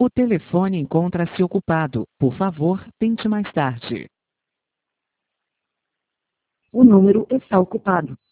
O telefone encontra-se ocupado. Por favor, tente mais tarde. O número está ocupado.